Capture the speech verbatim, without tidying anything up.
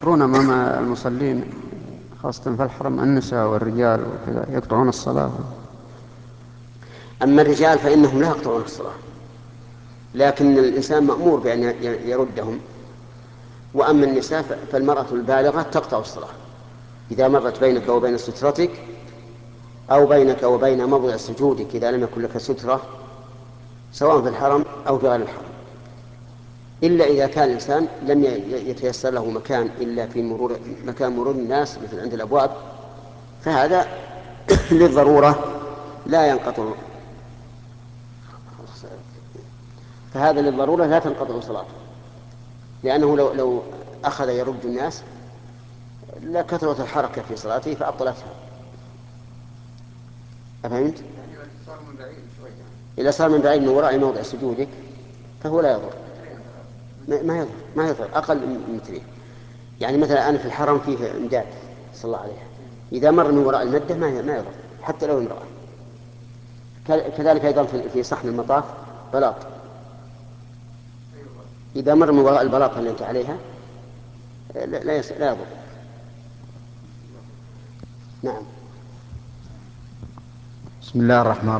يمرون أمام المصلين خاصة في الحرم النساء والرجال وكذا يقطعون الصلاة. أما الرجال فإنهم لا يقطعون الصلاة، لكن الإنسان مأمور بأن يردهم. وأما النساء فالمرأة البالغة تقطع الصلاة إذا مرت بينك وبين سترتك، أو بينك وبين موضع سجودك إذا لم يكن لك سترة، سواء في الحرم أو في غير الحرم، إلا إذا كان الإنسان لم يتيسر له مكان إلا في مرور مكان مرور الناس مثل عند الأبواب، فهذا للضرورة لا ينقطع فهذا للضرورة لا تنقطع صلاته، لأنه لو, لو أخذ يرد الناس لكثرت الحركة في صلاته فأبطلتها. أفهمت؟ إذا صار من بعيد من وراء موضع سجودك فهو لا يضر، ما يضر ما يضر أقل من مترين. يعني مثلا أنا في الحرم فيه إمداد صلى الله عليه، إذا مر من وراء المدة ما ما يضر حتى لو امرأة. كذلك أيضا في صحن المطاف بلاط، إذا مر من وراء البلاط اللي أنت عليها لا لا يس- لا يضر. نعم. بسم الله الرحمن